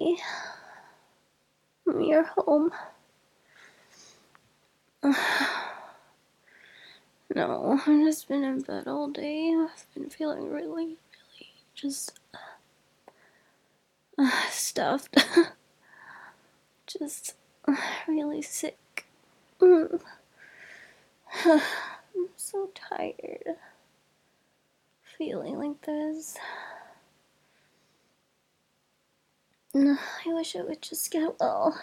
day. You're home. No, I've just been in bed all day. I've been feeling really just stuffed. Just really sick. I'm so tired feeling like this. I wish I would just get well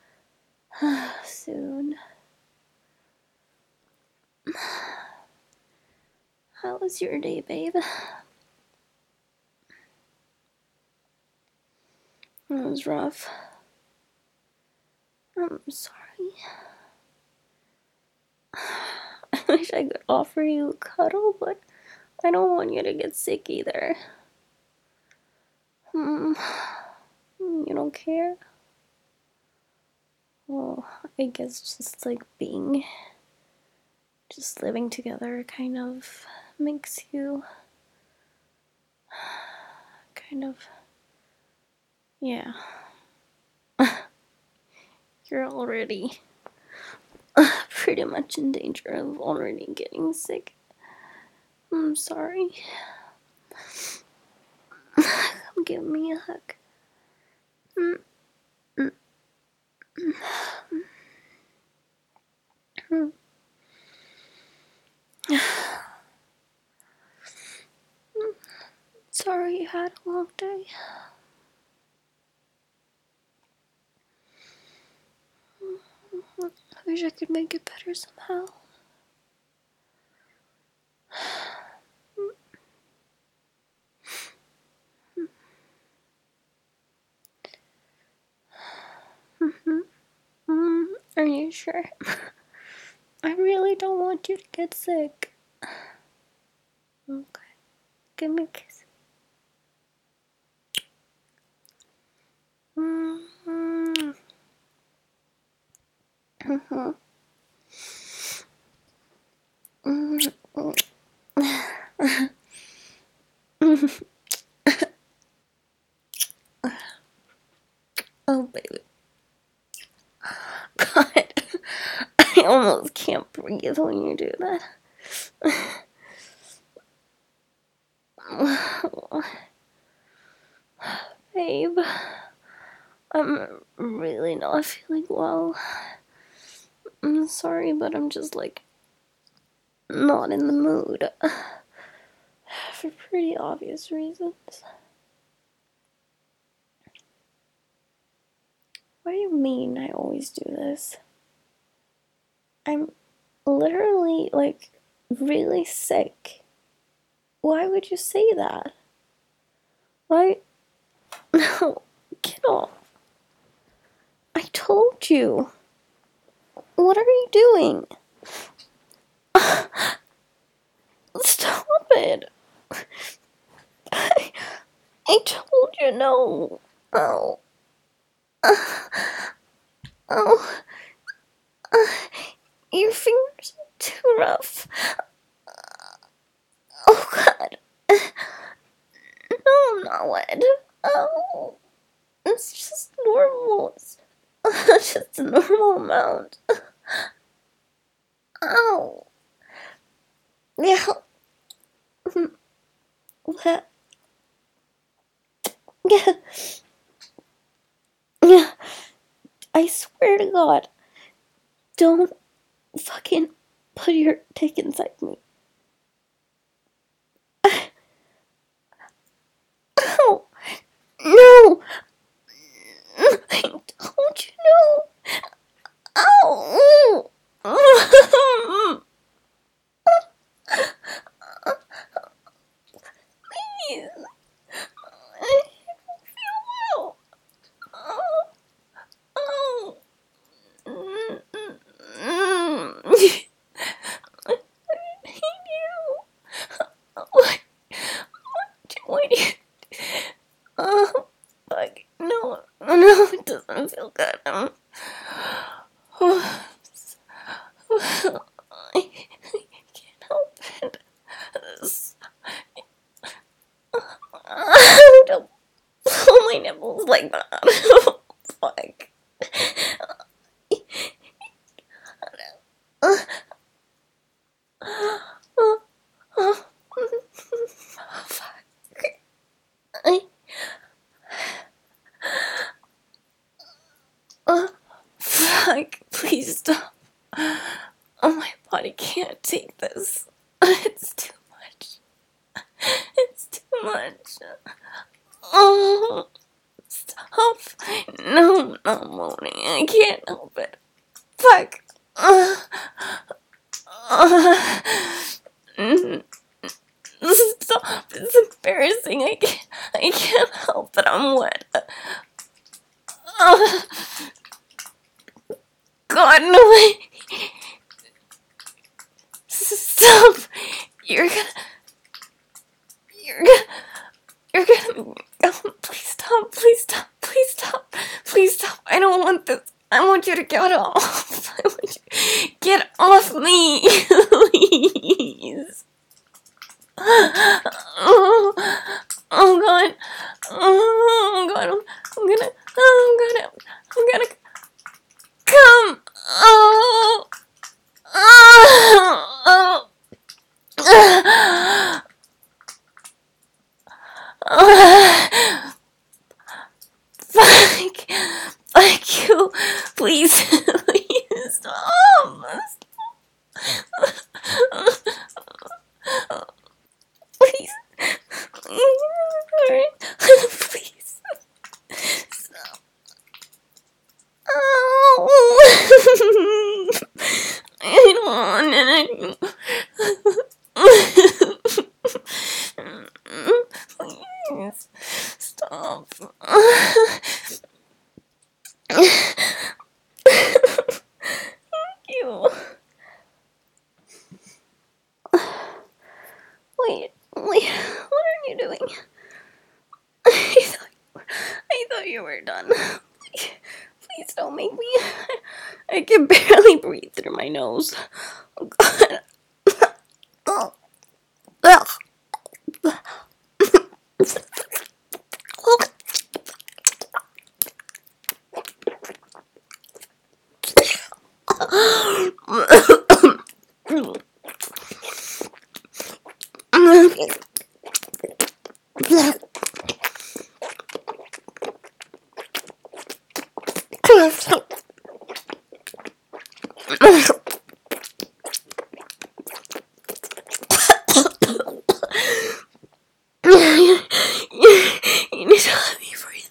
soon. How was your day, babe? It was rough. I'm sorry. I wish I could offer you a cuddle, but I don't want you to get sick either. You don't care? Well, I guess just like living together kind of makes you yeah. You're already pretty much in danger of already getting sick. I'm sorry. Come give me a hug. Sorry you had a long day. I wish I could make it better somehow. Are you sure? I really don't want you to get sick. Okay. Give me a kiss. Oh, baby. God. I almost can't breathe when you do that. Babe, I'm really not feeling well. I'm sorry, but I'm just not in the mood. For pretty obvious reasons. What do you mean I always do this? I'm literally, really sick. Why would you say that? Why? No, get off. I told you. What are you doing? Stop it. I told you no. Oh. Oh. Your fingers are too rough. Oh, God. No, I'm not wet. Oh. It's just normal. It's just a normal amount. Ow. Yeah. What? Yeah. Yeah. I swear to God. Don't fucking put your dick inside me. Ow. No. I told you no. Ow. Please. I don't feel well. Oh. Oh. I hate you. What? What do you? Oh, fuck. No, it doesn't feel good. I can't help it. Don't pull my nipples. like that. Fuck. Fuck. Fuck. Please stop. Oh, my body can't take this. It's too much. It's too much. Oh, stop. No, I'm not moaning. I can't help it. Fuck. Stop. It's embarrassing. I can't help it. I'm wet. God, no way. Stop. You're gonna. Oh, please stop. Please stop. Please stop. Please stop. I don't want this. I want you to get off. I want you to get off me. Please. Oh, God. Oh, God. I'm gonna come. Oh. Oh. Fuck you. Please. Please stop. Please. Please. Stop. Oh. I don't want it anymore. Please. Stop. Thank you. Wait, what are you doing? I thought you were done. Please don't make me. I can barely breathe through my nose. Oh, God. Oh. You need to let me breathe.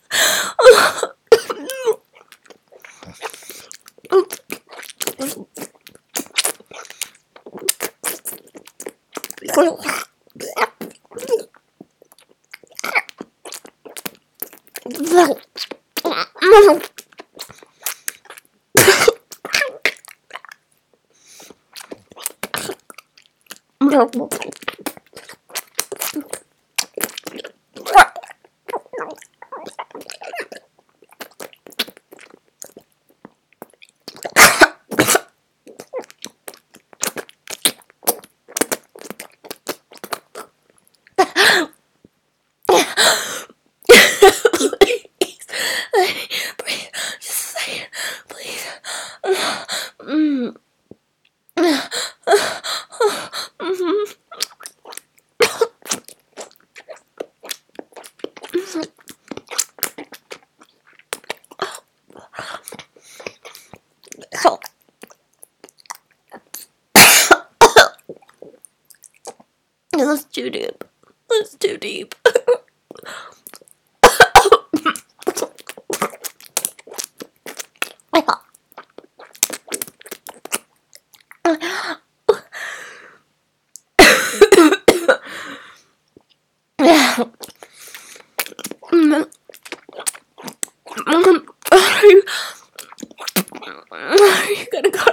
That's too deep. That's too deep. Are you gonna go?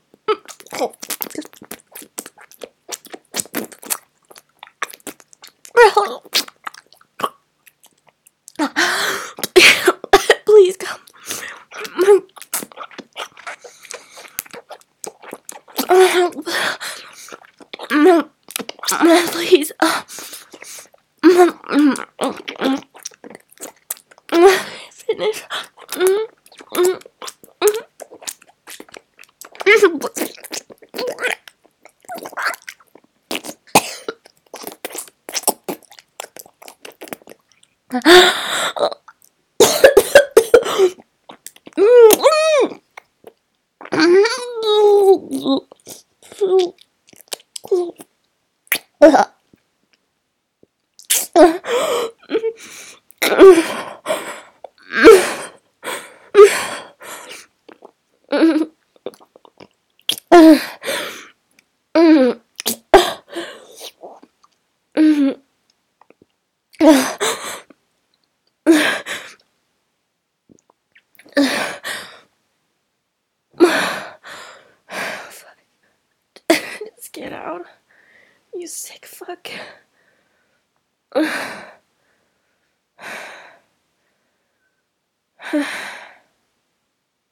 Please come. Please. finish. Just get out. You sick fuck.